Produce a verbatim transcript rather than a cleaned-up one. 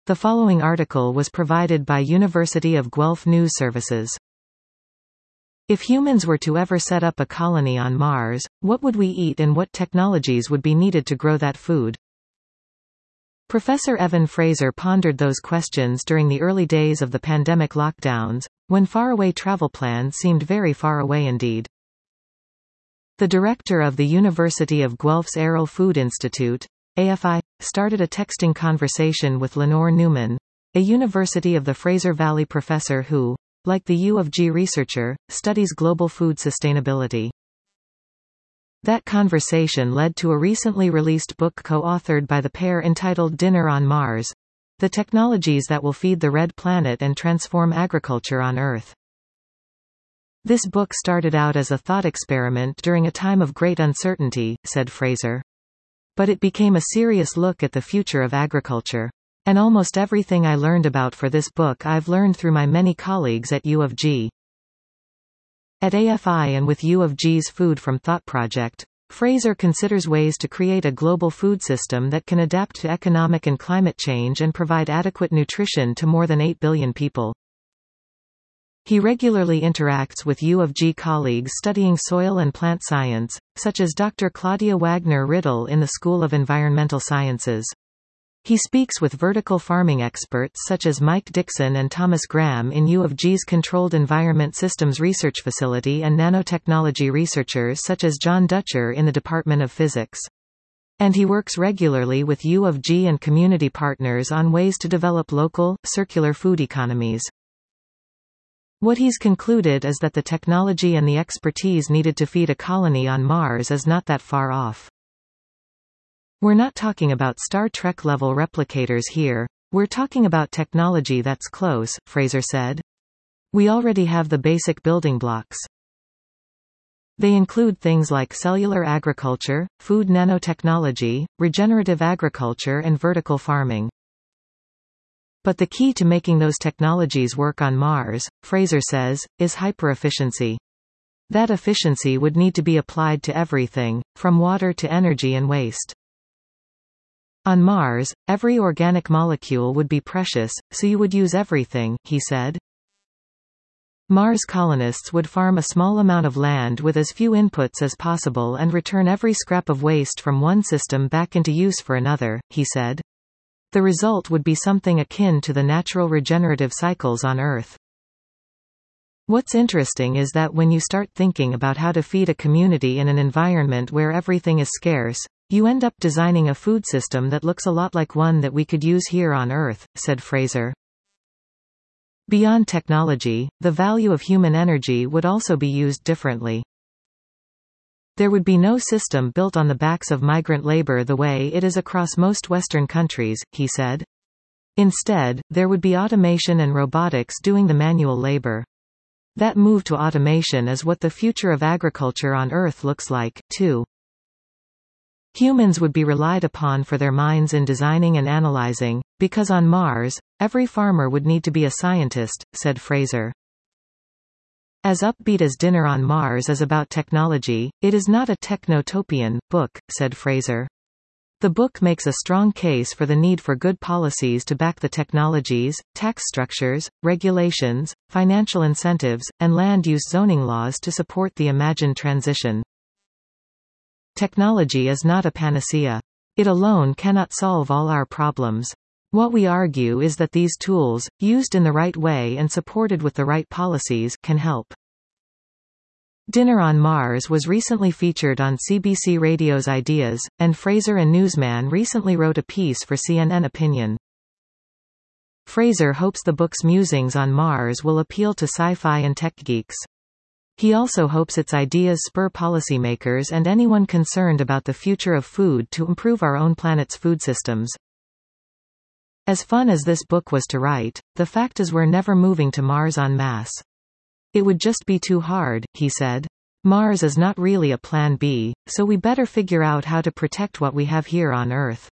The following article was provided by University of Guelph News Services. If humans were to ever set up a colony on Mars, what would we eat and what technologies would be needed to grow that food? Professor Evan Fraser pondered those questions during the early days of the pandemic lockdowns, when faraway travel plans seemed very far away indeed. The director of the University of Guelph's Aero Food Institute, A F I, started a texting conversation with Lenore Newman, a University of the Fraser Valley professor who, like the U of G researcher, studies global food sustainability. That conversation led to a recently released book co-authored by the pair entitled Dinner on Mars: The Technologies That Will Feed the Red Planet and Transform Agriculture on Earth. This book started out as a thought experiment during a time of great uncertainty, said Fraser. But it became a serious look at the future of agriculture. And almost everything I learned about for this book I've learned through my many colleagues at U of G. At A F I and with U of G's Food from Thought project, Fraser considers ways to create a global food system that can adapt to economic and climate change and provide adequate nutrition to more than eight billion people. He regularly interacts with U of G colleagues studying soil and plant science, such as Doctor Claudia Wagner-Riddle in the School of Environmental Sciences. He speaks with vertical farming experts such as Mike Dixon and Thomas Graham in U of G's Controlled Environment Systems Research Facility and nanotechnology researchers such as John Dutcher in the Department of Physics. And he works regularly with U of G and community partners on ways to develop local, circular food economies. What he's concluded is that the technology and the expertise needed to feed a colony on Mars is not that far off. We're not talking about Star Trek-level replicators here, we're talking about technology that's close, Fraser said. We already have the basic building blocks. They include things like cellular agriculture, food nanotechnology, regenerative agriculture and vertical farming. But the key to making those technologies work on Mars, Fraser says, is hyper-efficiency. That efficiency would need to be applied to everything, from water to energy and waste. On Mars, every organic molecule would be precious, so you would use everything, he said. Mars colonists would farm a small amount of land with as few inputs as possible and return every scrap of waste from one system back into use for another, he said. The result would be something akin to the natural regenerative cycles on Earth. What's interesting is that when you start thinking about how to feed a community in an environment where everything is scarce, you end up designing a food system that looks a lot like one that we could use here on Earth, said Fraser. Beyond technology, the value of human energy would also be used differently. There would be no system built on the backs of migrant labor the way it is across most Western countries, he said. Instead, there would be automation and robotics doing the manual labor. That move to automation is what the future of agriculture on Earth looks like, too. Humans would be relied upon for their minds in designing and analyzing, because on Mars, every farmer would need to be a scientist, said Fraser. As upbeat as Dinner on Mars is about technology, it is not a technotopian book, said Fraser. The book makes a strong case for the need for good policies to back the technologies, tax structures, regulations, financial incentives, and land use zoning laws to support the imagined transition. Technology is not a panacea. It alone cannot solve all our problems. What we argue is that these tools, used in the right way and supported with the right policies, can help. Dinner on Mars was recently featured on C B C Radio's Ideas, and Fraser and Newsman recently wrote a piece for C N N Opinion. Fraser hopes the book's musings on Mars will appeal to sci-fi and tech geeks. He also hopes its ideas spur policymakers and anyone concerned about the future of food to improve our own planet's food systems. As fun as this book was to write, the fact is we're never moving to Mars en masse. It would just be too hard, he said. Mars is not really a plan B, so we better figure out how to protect what we have here on Earth.